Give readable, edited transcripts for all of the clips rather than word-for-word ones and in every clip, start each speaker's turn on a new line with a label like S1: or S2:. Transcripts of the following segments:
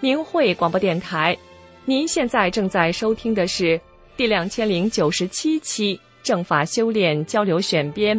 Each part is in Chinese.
S1: 明慧广播电台。您现在正在收听的是第2097期正法修炼交流选编。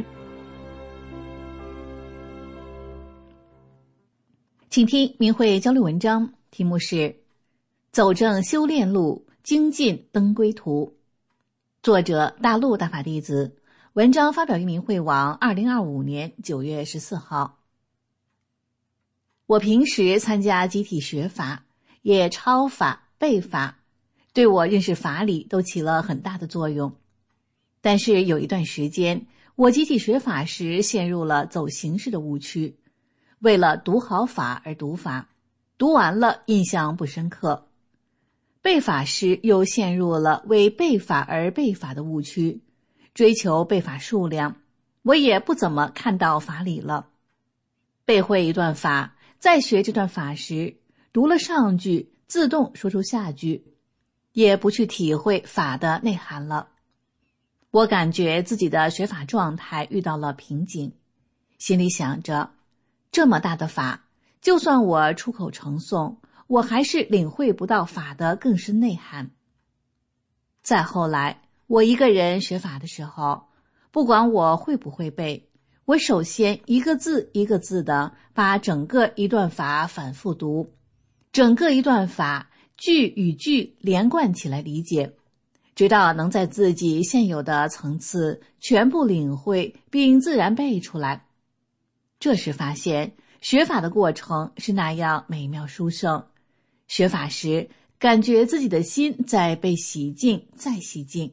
S2: 请听明慧交流文章，题目是走正修炼路，精进登归途，作者大陆大法弟子，文章发表于明慧网2025年9月14号。我平时参加集体学法，也抄法背法，对我认识法理都起了很大的作用。但是有一段时间，我集体学法时陷入了走形式的误区，为了读好法而读法，读完了印象不深刻。背法时又陷入了为背法而背法的误区，追求背法数量，我也不怎么看到法理了。背会一段法，在学这段法时，读了上句，自动说出下句，也不去体会法的内涵了。我感觉自己的学法状态遇到了瓶颈，心里想着，这么大的法，就算我出口成诵，我还是领会不到法的更深内涵。再后来，我一个人学法的时候，不管我会不会背，我首先一个字一个字的把整个一段法反复读，整个一段法句与句连贯起来理解，直到能在自己现有的层次全部领会并自然背出来。这时发现学法的过程是那样美妙殊胜，学法时感觉自己的心在被洗净再洗净。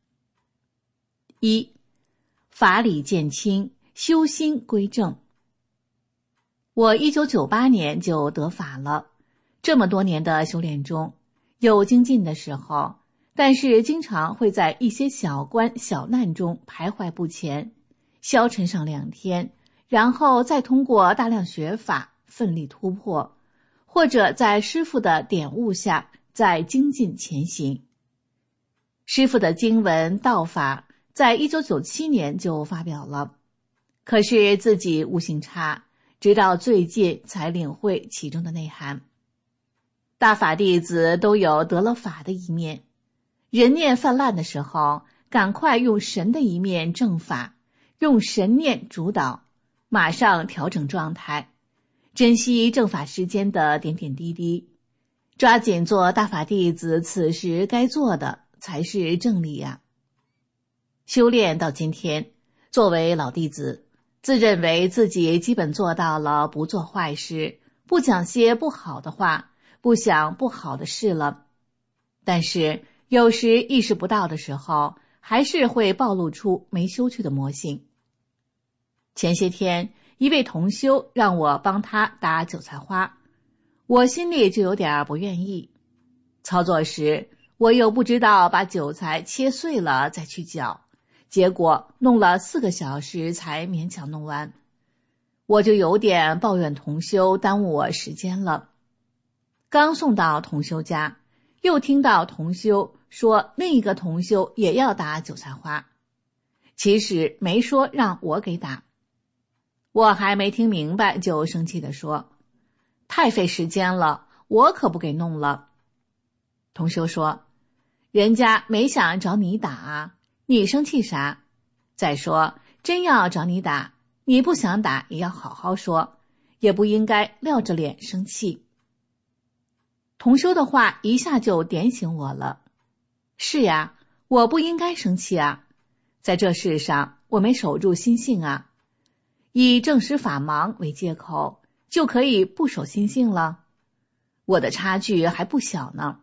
S2: 一、法理渐清，修心归正。我1998年就得法了，这么多年的修炼中，有精进的时候，但是经常会在一些小关小难中徘徊不前，消沉上2天，然后再通过大量学法奋力突破，或者在师父的点悟下再精进前行。师父的经文道法在1997年就发表了，可是自己悟性差，直到最近才领会其中的内涵。大法弟子都有得了法的一面，人念泛滥的时候，赶快用神的一面正法，用神念主导，马上调整状态，珍惜正法时间的点点滴滴，抓紧做大法弟子此时该做的才是正理呀。修炼到今天，作为老弟子，自认为自己基本做到了不做坏事，不讲些不好的话，不想不好的事了。但是有时意识不到的时候，还是会暴露出没修去的魔性。前些天，一位同修让我帮他打韭菜花，我心里就有点不愿意。操作时，我又不知道把韭菜切碎了再去搅，结果弄了4个小时才勉强弄完。我就有点抱怨同修耽误我时间了。刚送到同修家，又听到同修说另一个同修也要打韭菜花，其实没说让我给打。我还没听明白就生气地说，太费时间了，我可不给弄了。同修说，人家没想找你打啊，你生气啥？再说真要找你打，你不想打也要好好说，也不应该撂着脸生气。同修的话一下就点醒我了。是呀，我不应该生气啊，在这世上我没守住心性啊，以正师法盲为借口就可以不守心性了，我的差距还不小呢。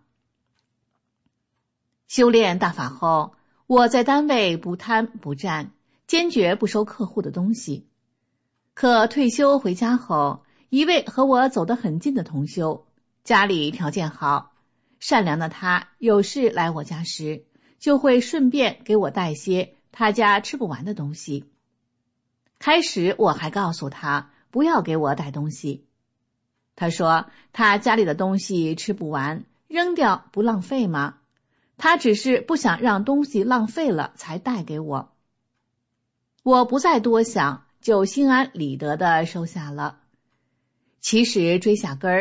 S2: 修炼大法后，我在单位不贪不占，坚决不收客户的东西。可退休回家后，一位和我走得很近的同修，家里条件好，善良的他有事来我家时，就会顺便给我带些他家吃不完的东西。开始我还告诉他不要给我带东西，他说他家里的东西吃不完，扔掉不浪费吗？他只是不想让东西浪费了才带给我。我不再多想，就心安理得地收下了。其实追下根儿，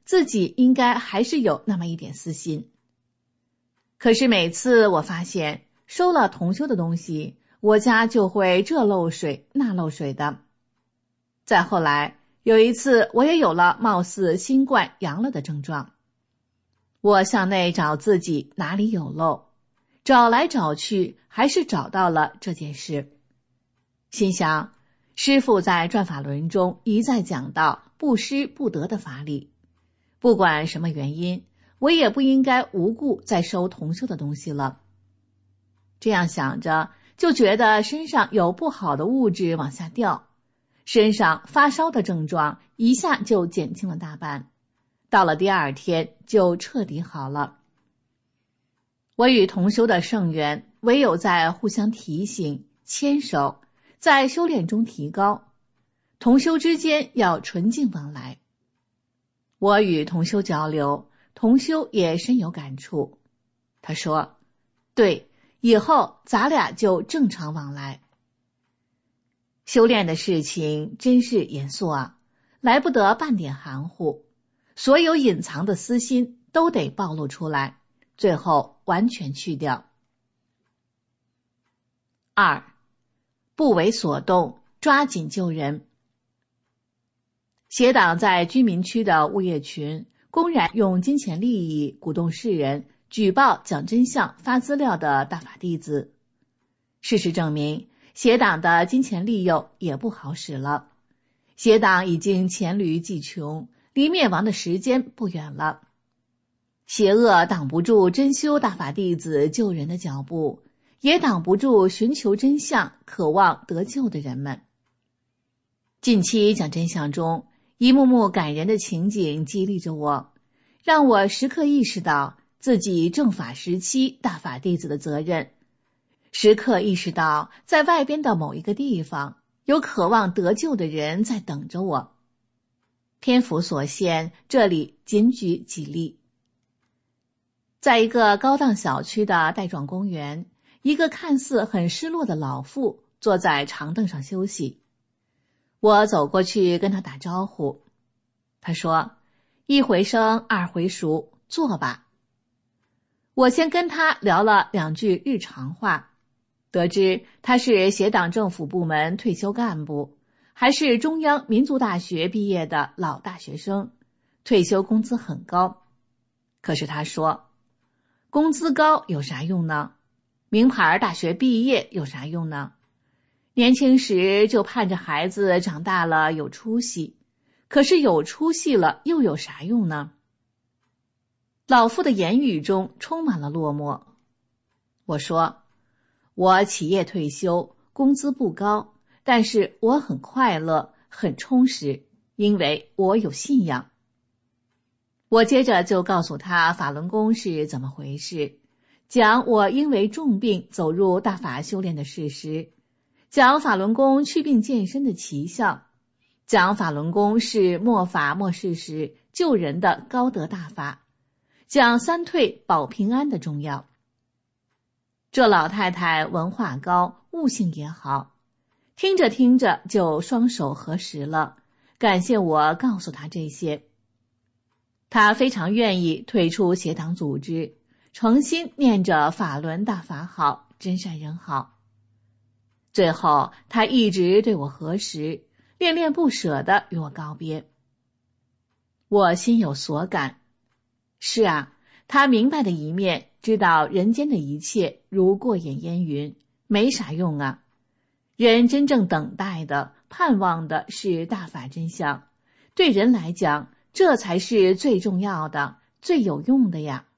S2: 自己应该还是有那么一点私心。可是每次我发现收了同修的东西，我家就会这漏水那漏水的。再后来有一次，我也有了貌似新冠阳了的症状。我向内找自己哪里有漏，找来找去还是找到了这件事。心想，师父在转法轮中一再讲到不失不得的法理，不管什么原因，我也不应该无故再收同修的东西了。这样想着，就觉得身上有不好的物质往下掉，身上发烧的症状一下就减轻了大半，到了第二天就彻底好了。我与同修的圣缘唯有在互相提醒、牵手，在修炼中提高，同修之间要纯净往来。我与同修交流，同修也深有感触。他说，对，以后咱俩就正常往来。修炼的事情真是严肃啊，来不得半点含糊，所有隐藏的私心都得暴露出来，最后完全去掉。2. 不为所动，抓紧救人。邪党在居民区的物业群公然用金钱利益鼓动世人举报讲真相发资料的大法弟子。事实证明，邪党的金钱利诱也不好使了，邪党已经黔驴技穷，离灭亡的时间不远了。邪恶挡不住真修大法弟子救人的脚步，也挡不住寻求真相、渴望得救的人们。近期讲真相中，一幕幕感人的情景激励着我，让我时刻意识到自己正法时期大法弟子的责任，时刻意识到在外边的某一个地方，有渴望得救的人在等着我。篇幅所限，这里仅举几例。在一个高档小区的带状公园，一个看似很失落的老妇坐在长凳上休息。我走过去跟他打招呼，他说，一回生二回熟，坐吧。我先跟他聊了2句日常话，得知他是邪党政府部门退休干部，还是中央民族大学毕业的老大学生，退休工资很高。可是他说，工资高有啥用呢？名牌大学毕业有啥用呢？年轻时就盼着孩子长大了有出息，可是有出息了又有啥用呢？老妇的言语中充满了落寞。我说，我企业退休，工资不高，但是我很快乐，很充实，因为我有信仰。我接着就告诉他法轮功是怎么回事，讲我因为重病走入大法修炼的事实，讲法轮功祛病健身的奇效，讲法轮功是末法末世时救人的高德大法，讲三退保平安的重要。这老太太文化高，悟性也好，听着听着就双手合十了，感谢我告诉她这些。她非常愿意退出邪党组织，诚心念着法轮大法好，真善人好。最后她一直对我合十，恋恋不舍地与我告别。我心有所感。是啊，她明白的一面，知道人间的一切如过眼烟云，没啥用啊。人真正等待的、盼望的是大法真相，对人来讲，这才是最重要的、最有用的呀。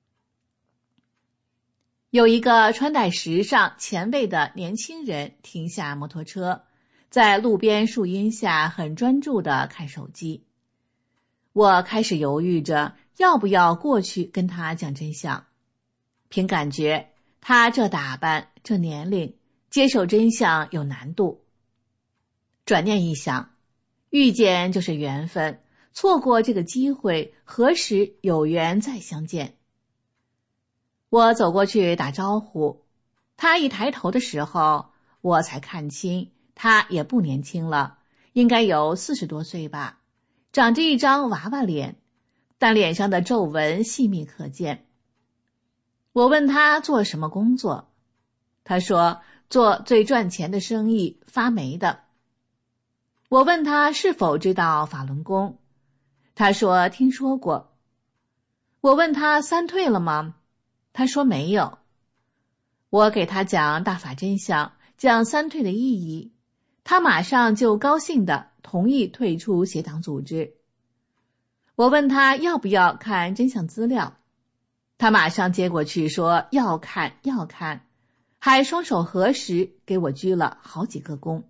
S2: 有一个穿戴时尚前卫的年轻人停下摩托车，在路边树荫下很专注地看手机。我开始犹豫着要不要过去跟他讲真相，凭感觉他这打扮这年龄，接受真相有难度。转念一想，遇见就是缘分，错过这个机会，何时有缘再相见。我走过去打招呼，他一抬头的时候，我才看清他也不年轻了，应该有40多岁吧，长着一张娃娃脸， 但脸上的皱纹细密可见。我问他做什么工作，他说做最赚钱的生意，发霉的。我问他是否知道法轮功，他说听说过。我问他三退了吗？他说没有。我给他讲大法真相，讲三退的意义，他马上就高兴地同意退出邪党组织。我问他要不要看真相资料，他马上接过去说要看要看，还双手合十给我鞠了好几个躬。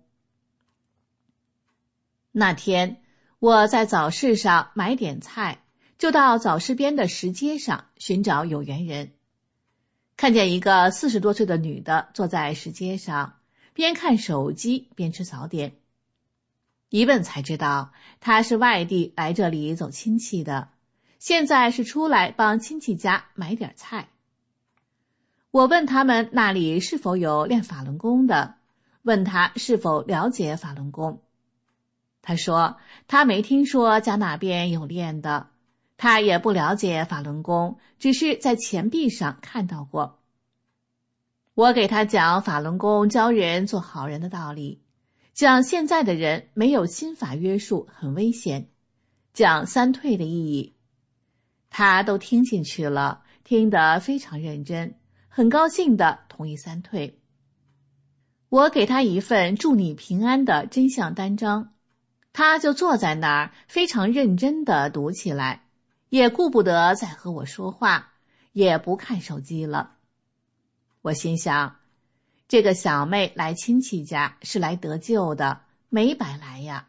S2: 那天我在早市上买点菜，就到早市边的石阶上寻找有缘人，看见一个40多岁的女的坐在石阶上，边看手机边吃早点。一问才知道她是外地来这里走亲戚的，现在是出来帮亲戚家买点菜。我问他们那里是否有练法轮功的，问他是否了解法轮功。他说他没听说家那边有练的，他也不了解法轮功，只是在钱币上看到过。我给他讲法轮功教人做好人的道理，讲现在的人没有心法约束很危险，讲三退的意义，他都听进去了，听得非常认真，很高兴地同意三退。我给他一份祝你平安的真相单张，他就坐在那儿非常认真地读起来，也顾不得再和我说话，也不看手机了。我心想，这个小妹来亲戚家是来得救的，没白来呀。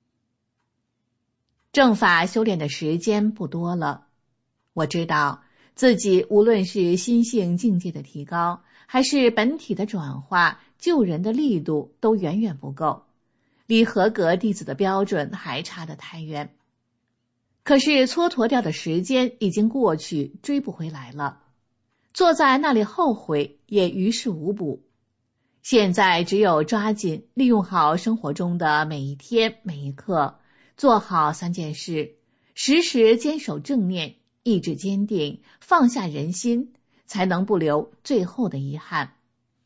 S2: 正法修炼的时间不多了，我知道自己无论是心性境界的提高，还是本体的转化，救人的力度都远远不够，离合格弟子的标准还差得太远。可是蹉跎掉的时间已经过去，追不回来了，坐在那里后悔也于事无补。现在只有抓紧利用好生活中的每一天每一刻，做好3件事，时时坚守正念，意志坚定，放下人心，才能不留最后的遗憾。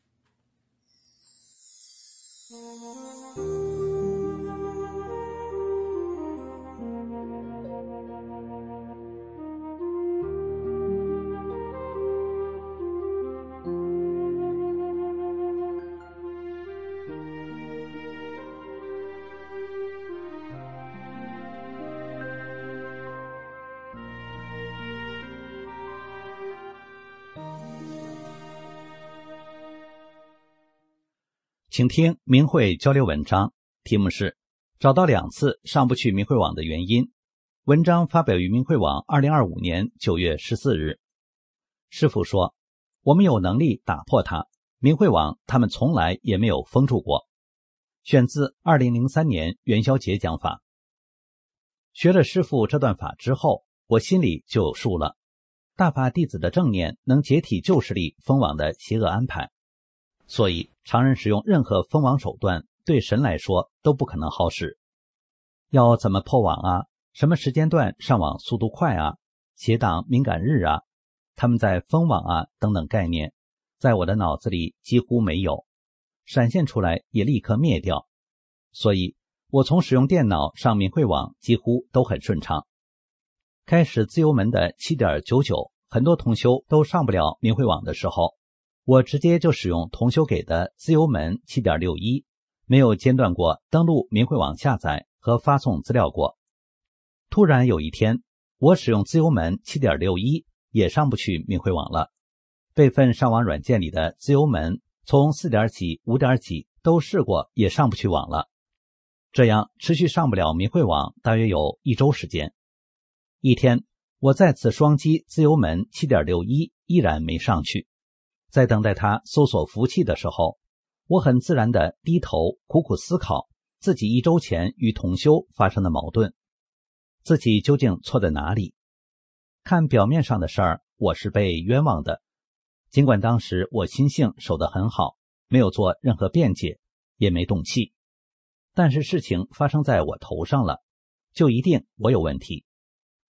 S3: 请听明慧交流文章，题目是找到2次上不去明慧网的原因。文章发表于明慧网2025年9月14日。师父说，我们有能力打破它，明慧网他们从来也没有封住过。选自2003年元宵节讲法。学了师父这段法之后，我心里就有数了，大法弟子的正念能解体旧势力封网的邪恶安排，所以常人使用任何封网手段，对神来说都不可能好使。要怎么破网啊？什么时间段上网速度快啊？邪党敏感日啊？他们在封网啊等等概念，在我的脑子里几乎没有，闪现出来也立刻灭掉。所以我从使用电脑上明慧网几乎都很顺畅。开始自由门的 7.99， 很多同修都上不了明慧网的时候，我直接就使用同修给的自由门 7.61， 没有间断过登录明慧网下载和发送资料过。突然有一天，我使用自由门 7.61 也上不去明慧网了。备份上网软件里的自由门从4点几、5点几都试过，也上不去网了。这样持续上不了明慧网大约有1周时间。一天，我再次双击自由门 7.61， 依然没上去。在等待它搜索服务器的时候，我很自然地低头苦苦思考自己1周前与同修发生的矛盾，自己究竟错在哪里。看表面上的事儿，我是被冤枉的，尽管当时我心性守得很好，没有做任何辩解，也没动气，但是事情发生在我头上了，就一定我有问题。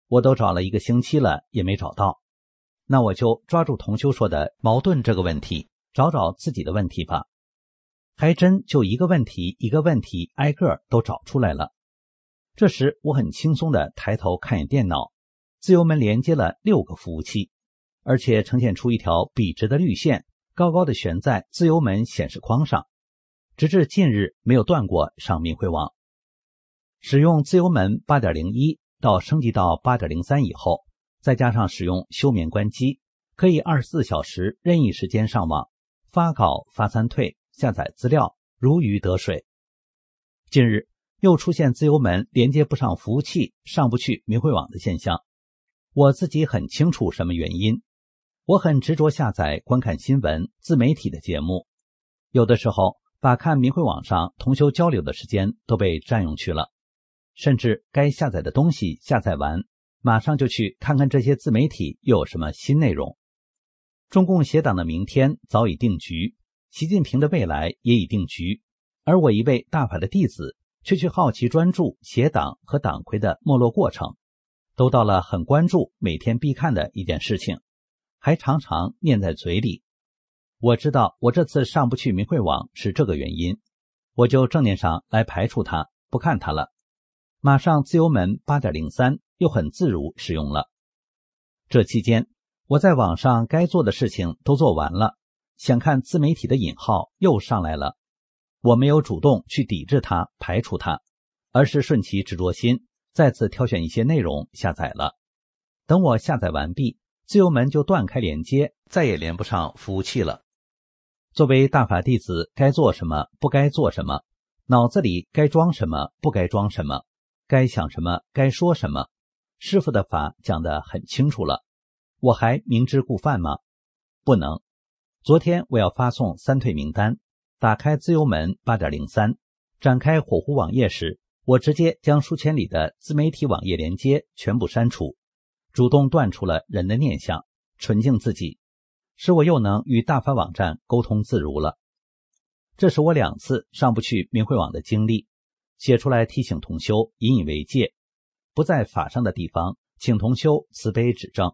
S3: 我都找了1个星期了，也没找到。那我就抓住同修说的矛盾这个问题，找找自己的问题吧。还真就一个问题一个问题挨个都找出来了。这时我很轻松地抬头看眼电脑，自由门连接了6个服务器，而且呈现出一条笔直的绿线，高高的悬在自由门显示框上，直至近日没有断过上明慧网。使用自由门 8.01 到升级到 8.03 以后，再加上使用休眠关机，可以24小时任意时间上网，发稿发3退，下载资料，如鱼得水。近日又出现自由门连接不上服务器，上不去明慧网的现象。我自己很清楚什么原因，我很执着下载观看新闻自媒体的节目，有的时候把看明慧网上同修交流的时间都被占用去了，甚至该下载的东西下载完，马上就去看看这些自媒体又有什么新内容。中共邪党的明天早已定局，习近平的未来也已定局，而我一位大法的弟子却去好奇专注邪党和党魁的没落过程，都到了很关注每天必看的一件事情，还常常念在嘴里。我知道我这次上不去明慧网是这个原因，我就正念上来排除它，不看它了。马上自由门 8.03 又很自如使用了。这期间我在网上该做的事情都做完了，想看自媒体的引号又上来了。我没有主动去抵制它排除它，而是顺其执着心，再次挑选一些内容下载了。等我下载完毕，自由门就断开连接，再也连不上服务器了。作为大法弟子，该做什么不该做什么，脑子里该装什么不该装什么，该想什么该说什么，师父的法讲得很清楚了，我还明知故犯吗？不能。昨天我要发送3退名单，打开自由门 8.03， 展开火狐网页时，我直接将书签里的自媒体网页连接全部删除，主动断除了人的念想，纯净自己，使我又能与大法网站沟通自如了。这是我2次上不去明慧网的经历，写出来提醒同修，引以为戒，不在法上的地方，请同修慈悲指正。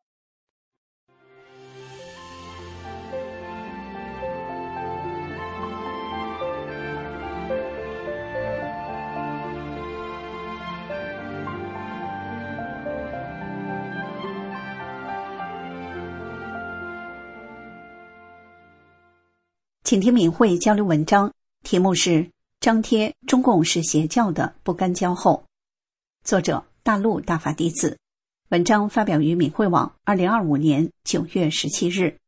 S4: 请听明慧交流文章，题目是张贴中共是邪教的不干交后，作者大陆大法弟子，文章发表于明慧网2025年9月17日。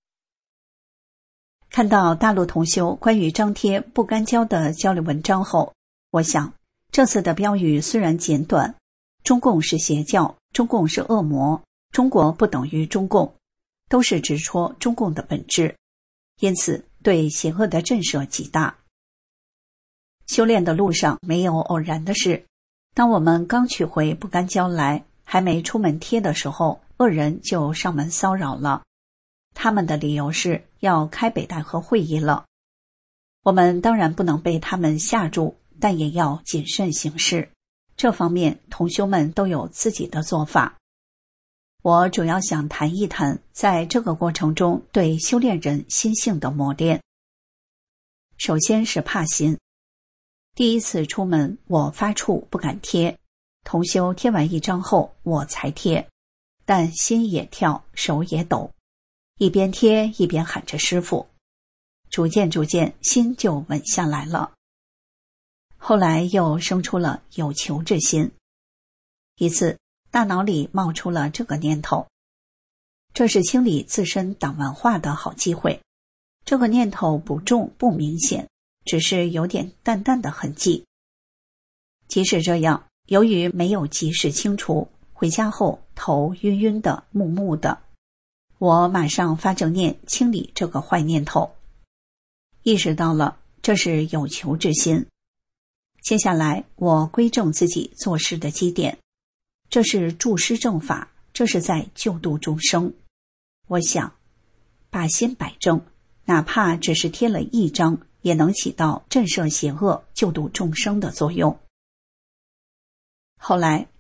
S4: 看到大陆同修关于张贴不干交的交流文章后，我想这次的标语虽然简短，中共是邪教，中共是恶魔，中国不等于中共，都是直戳中共的本质，因此对邪恶的震慑极大。修炼的路上没有偶然的事，当我们刚取回不干胶来，还没出门贴的时候，恶人就上门骚扰了。他们的理由是要开北戴河会议了。我们当然不能被他们吓住，但也要谨慎行事。这方面同修们都有自己的做法。我主要想谈一谈在这个过程中对修炼人心性的磨练。首先是怕心。第一次出门，我发怵不敢贴，同修贴完1张后我才贴，但心也跳，手也抖，一边贴一边喊着师父，逐渐心就稳下来了。后来又生出了有求之心。一次大脑里冒出了这个念头，这是清理自身党文化的好机会。这个念头不重不明显，只是有点淡淡的痕迹。即使这样，由于没有及时清除，回家后头晕晕的木木的，我马上发正念清理这个坏念头，意识到了这是有求之心。接下来我归正自己做事的基点，这是助师正法，这是在救度众生。我想把心摆正，哪怕只是贴了1张，也能起到震慑邪恶救度众生的作用。后来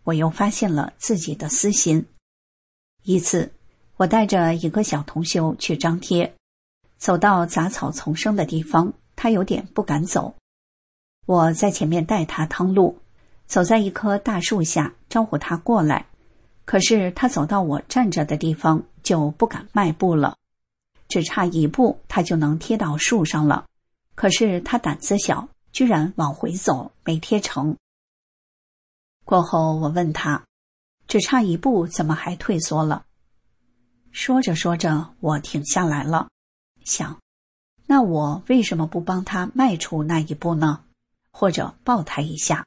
S4: 我又发现了自己的私心。一次，我带着一个小同修去张贴，走到杂草丛生的地方，他有点不敢走。我在前面带他趟路，走在一棵大树下，招呼他过来。可是他走到我站着的地方，就不敢迈步了，只差一步，他就能贴到树上了。可是他胆子小，居然往回走，没贴成。过后我问他，只差一步，怎么还退缩了？说着说着，我停下来了，想，那我为什么不帮他迈出那一步呢？或者抱他一下？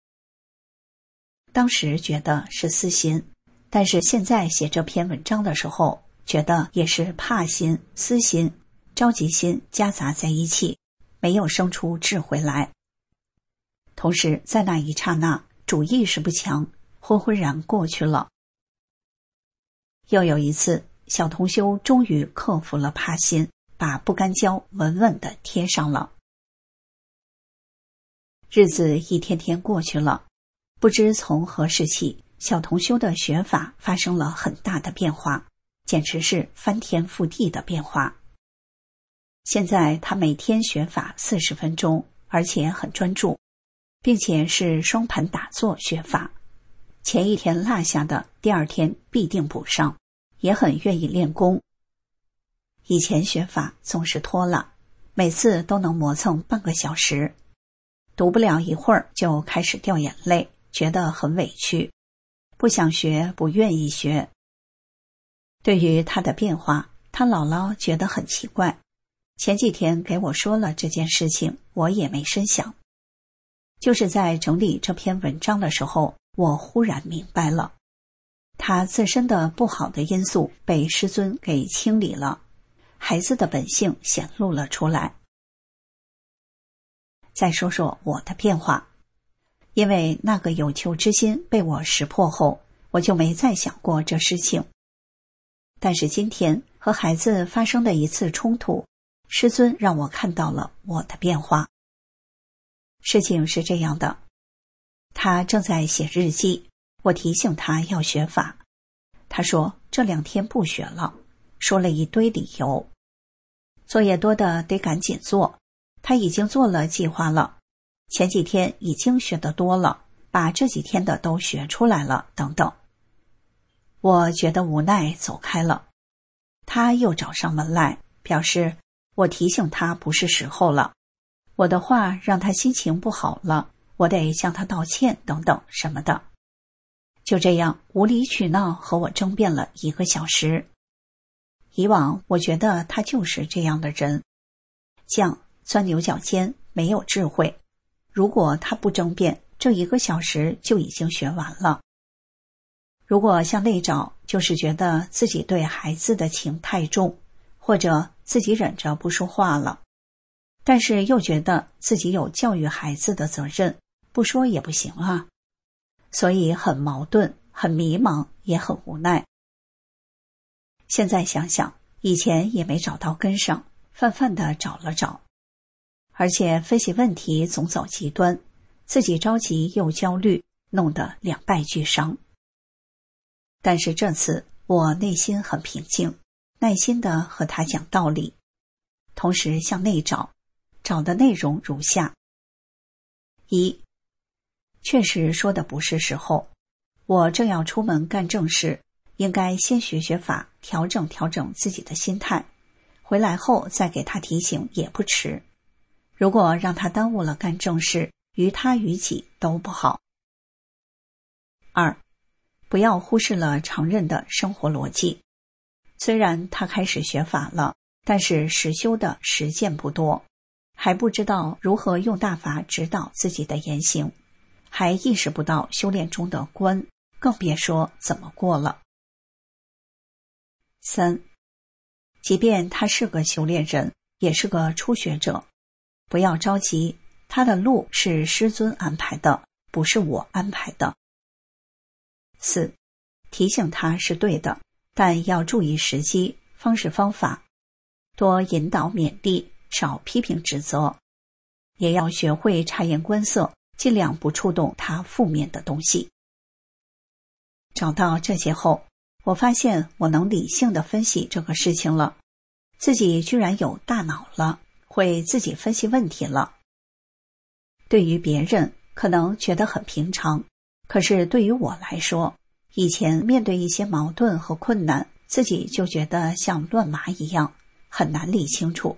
S4: 当时觉得是私心，但是现在写这篇文章的时候，觉得也是怕心、私心、着急心夹杂在一起，没有生出智慧来。同时在那一刹那，主意识不强，昏昏然过去了。又有一次，小同修终于克服了怕心，把不干胶稳稳地贴上了。日子一天天过去了，不知从何时起，小同修的学法发生了很大的变化，简直是翻天覆地的变化。现在他每天学法40分钟，而且很专注，并且是双盘打坐学法，前一天落下的，第二天必定补上，也很愿意练功。以前学法总是拖了，每次都能磨蹭半个小时，读不了一会儿就开始掉眼泪，觉得很委屈，不想学，不愿意学。对于他的变化，他姥姥觉得很奇怪，前几天给我说了这件事情，我也没深想。就是在整理这篇文章的时候，我忽然明白了，他自身的不好的因素被师尊给清理了，孩子的本性显露了出来。再说说我的变化，因为那个有求之心被我识破后，我就没再想过这事情。但是今天和孩子发生的一次冲突，师尊让我看到了我的变化。事情是这样的，他正在写日记，我提醒他要学法，他说这2天不学了，说了一堆理由。作业多的得赶紧做，他已经做了计划了，前几天已经学得多了，把这几天的都学出来了，等等。我觉得无奈，走开了。他又找上门来，表示我提醒他不是时候了，我的话让他心情不好了，我得向他道歉等等什么的。就这样无理取闹，和我争辩了1个小时。以往我觉得他就是这样的人，犟，钻牛角尖，没有智慧。如果他不争辩，这1个小时就已经学完了。如果向内找，就是觉得自己对孩子的情太重，或者自己忍着不说话了，但是又觉得自己有教育孩子的责任，不说也不行啊，所以很矛盾，很迷茫，也很无奈。现在想想，以前也没找到根上，泛泛地找了找，而且分析问题总走极端，自己着急又焦虑，弄得两败俱伤。但是这次我内心很平静，耐心地和他讲道理，同时向内找，找的内容如下：一，确实说的不是时候，我正要出门干正事，应该先学学法，调整调整自己的心态，回来后再给他提醒也不迟。如果让他耽误了干正事，于他于己都不好。二，不要忽视了常人的生活逻辑。虽然他开始学法了，但是实修的实践不多，还不知道如何用大法指导自己的言行，还意识不到修炼中的观，更别说怎么过了。三，即便他是个修炼人，也是个初学者，不要着急，他的路是师尊安排的，不是我安排的。四，提醒他是对的，但要注意时机、方式方法，多引导勉励，少批评指责，也要学会察言观色，尽量不触动他负面的东西。 找到这些后，我发现我能理性地分析这个事情了，自己居然有大脑了，会自己分析问题了。对于别人可能觉得很平常，可是对于我来说，以前面对一些矛盾和困难，自己就觉得像乱麻一样，很难理清楚。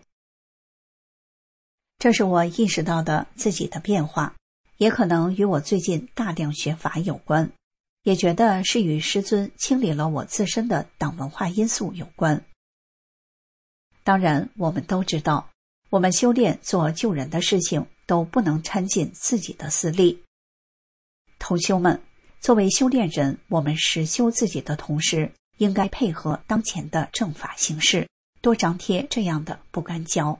S4: 这是我意识到的自己的变化，也可能与我最近大量学法有关，也觉得是与师尊清理了我自身的党文化因素有关。当然，我们都知道，我们修炼做救人的事情都不能掺进自己的私利。同修们，作为修炼人，我们实修自己的同时，应该配合当前的正法形式，多张贴这样的不干胶。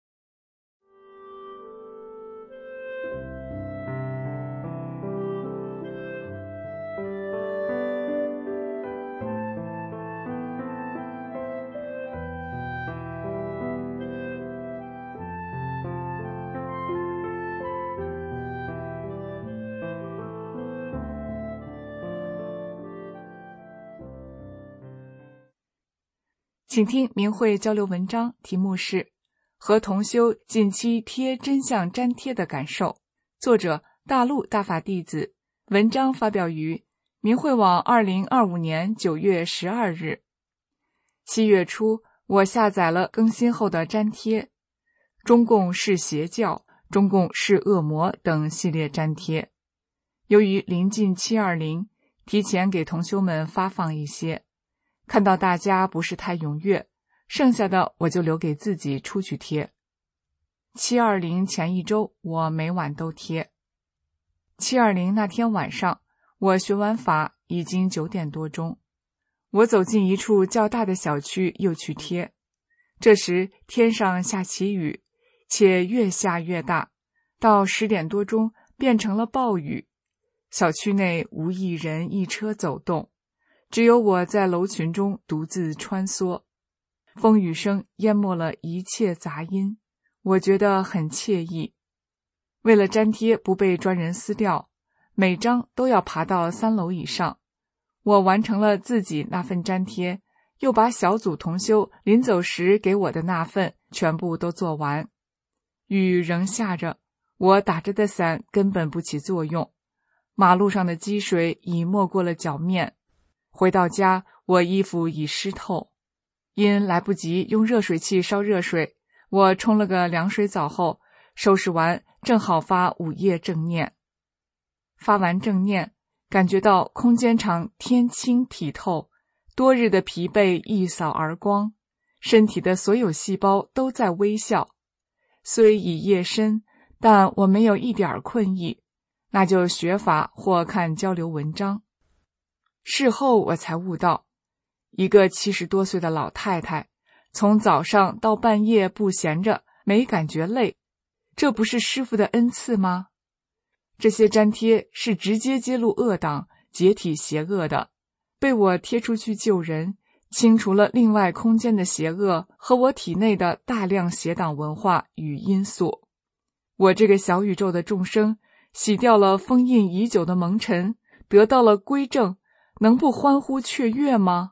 S5: 请听明慧交流文章，题目是和同修近期贴真相粘贴的感受，作者大陆大法弟子，文章发表于明慧网2025年9月12日。7月初，我下载了更新后的粘贴，中共是邪教，中共是恶魔等系列粘贴。由于临近720，提前给同修们发放一些。看到大家不是太踊跃，剩下的我就留给自己出去贴。720前一周，我每晚都贴。720那天晚上，我学完法已经9点多钟，我走进一处较大的小区又去贴。这时天上下起雨，且越下越大，到10点多钟变成了暴雨。小区内无一人一车走动，只有我在楼群中独自穿梭，风雨声淹没了一切杂音，我觉得很惬意。为了粘贴不被专人撕掉，每张都要爬到3楼以上。我完成了自己那份粘贴，又把小组同修临走时给我的那份全部都做完。雨仍下着，我打着的伞根本不起作用，马路上的积水已没过了脚面。回到家，我衣服已湿透，因来不及用热水器烧热水，我冲了个凉水澡后，收拾完正好发午夜正念。发完正念，感觉到空间场天清体透，多日的疲惫一扫而光，身体的所有细胞都在微笑。虽已夜深，但我没有一点困意，那就学法或看交流文章。事后我才悟到，一个70多岁的老太太，从早上到半夜不闲着，没感觉累，这不是师父的恩赐吗？这些粘贴是直接揭露恶党，解体邪恶的，被我贴出去救人，清除了另外空间的邪恶和我体内的大量邪党文化与因素。我这个小宇宙的众生，洗掉了封印已久的蒙尘，得到了归正，能不欢呼雀跃吗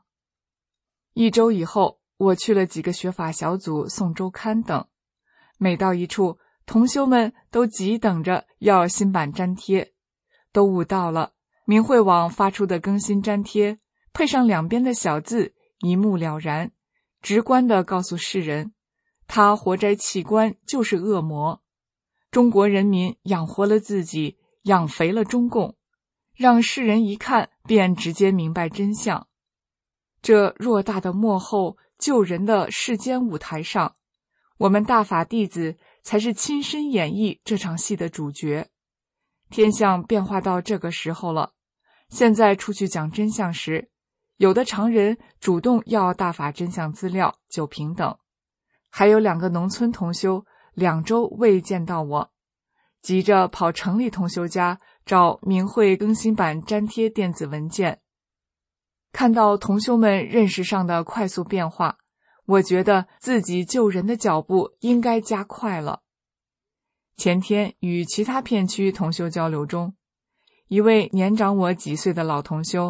S5: ？1周以后，我去了几个学法小组送周刊等，每到一处，同修们都急等着要新版粘贴，都悟到了明慧网发出的更新粘贴，配上两边的小字，一目了然，直观地告诉世人，他活摘器官就是恶魔。中国人民养活了自己，养肥了中共，让世人一看便直接明白真相。这偌大的幕后救人的世间舞台上，我们大法弟子才是亲身演绎这场戏的主角。天象变化到这个时候了，现在出去讲真相时，有的常人主动要大法真相资料、酒瓶等，还有2个农村同修2周未见到我，急着跑城里同修家找明慧更新版粘贴电子文件。看到同修们认识上的快速变化，我觉得自己救人的脚步应该加快了。前天与其他片区同修交流中，一位年长我几岁的老同修，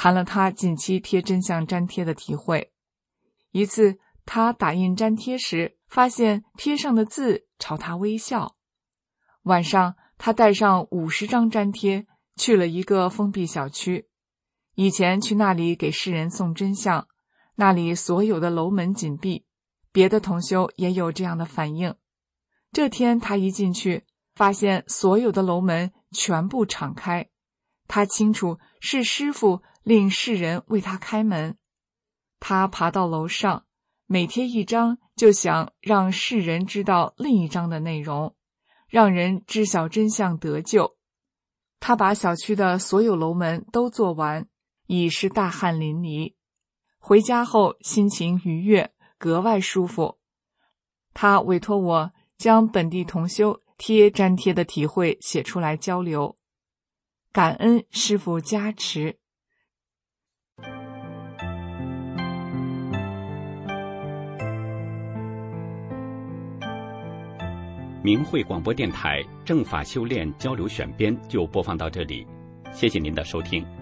S5: 谈了他近期贴真相粘贴的体会。一次，他打印粘贴时，发现贴上的字朝他微笑。晚上，他带上50张粘贴，去了一个封闭小区。以前去那里给世人送真相，那里所有的楼门紧闭，别的同修也有这样的反应。这天他一进去，发现所有的楼门全部敞开，他清楚是师父令世人为他开门。他爬到楼上，每贴一张就想让世人知道另一章的内容，让人知晓真相得救。他把小区的所有楼门都做完，已是大汗淋漓。回家后心情愉悦，格外舒服。他委托我将本地同修贴粘贴的体会写出来交流，感恩师父加持。
S6: 明慧广播电台正法修炼交流选编就播放到这里，谢谢您的收听。